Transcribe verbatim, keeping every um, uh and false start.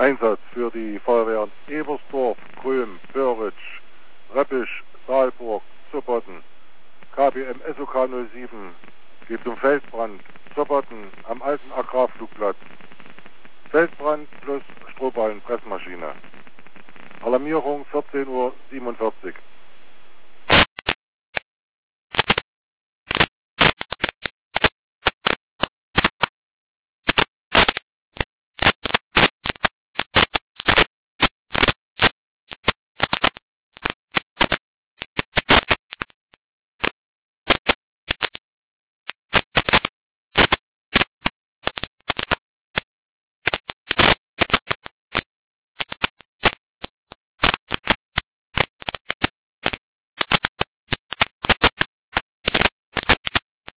Einsatz für die Feuerwehren Ebersdorf, Kröm, Böritsch, Reppisch, Saalburg, Zoppotten. K B M S O K null sieben geht um Feldbrand, Zoppotten am alten Agrarflugplatz. Feldbrand plus Strohballenpressmaschine. Alarmierung vierzehn Uhr siebenundvierzig.